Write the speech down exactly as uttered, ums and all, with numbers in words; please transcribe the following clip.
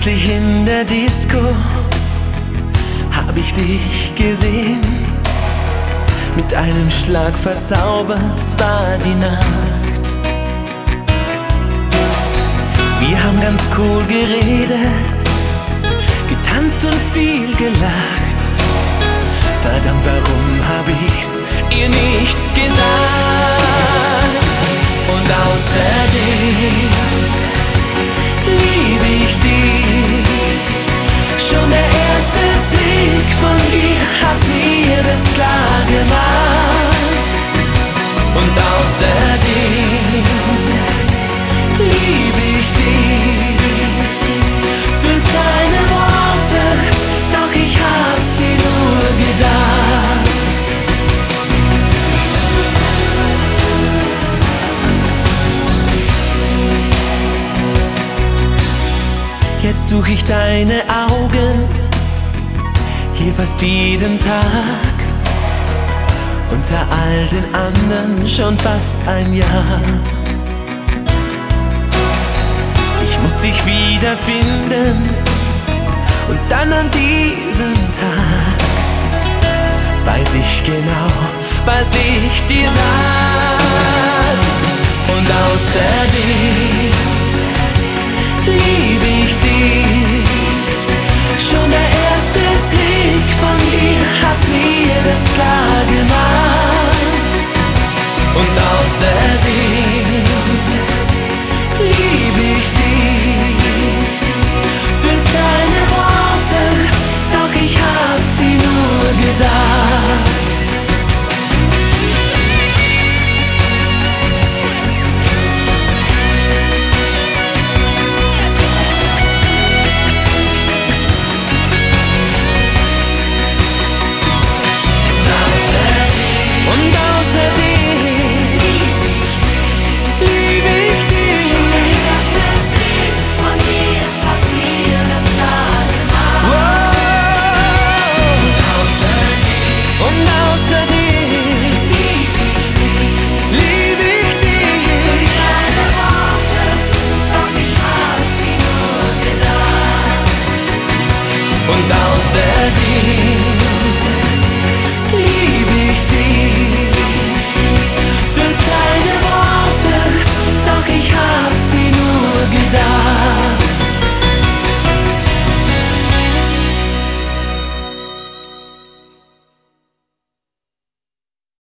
Plötzlich in der Disco hab ich dich gesehen. Mit einem Schlag verzaubert war die Nacht. Wir haben ganz cool geredet, getanzt und viel gelacht. Verdammt, warum hab ich's ihr nicht gesagt? Und außerdem liebe ich dich. Schon der erste Blick von dir hat mir das klar gemacht. Und außerdem liebe ich dich. Fünf kleine Worte, doch ich hab sie nur gedacht. Jetzt such ich deine Augen, hier fast jeden Tag. Unter all den anderen schon fast ein Jahr. Ich muss dich wiederfinden und dann an diesem Tag weiß ich genau, was ich dir sag. Und außerdem liebe ich dich. Schon der erste Blick von dir hat mir das klar gemacht. Und außerdem liebe ich dich. Fünf kleine Worte, doch ich hab sie nur gedacht. Und außerdem liebe ich dich. Schon der erste Blick von dir hat mir das klar gemacht. Wow. Und außerdem liebe ich dich. Fünf kleine Worte, doch ich hab sie nur gedacht. Und außerdem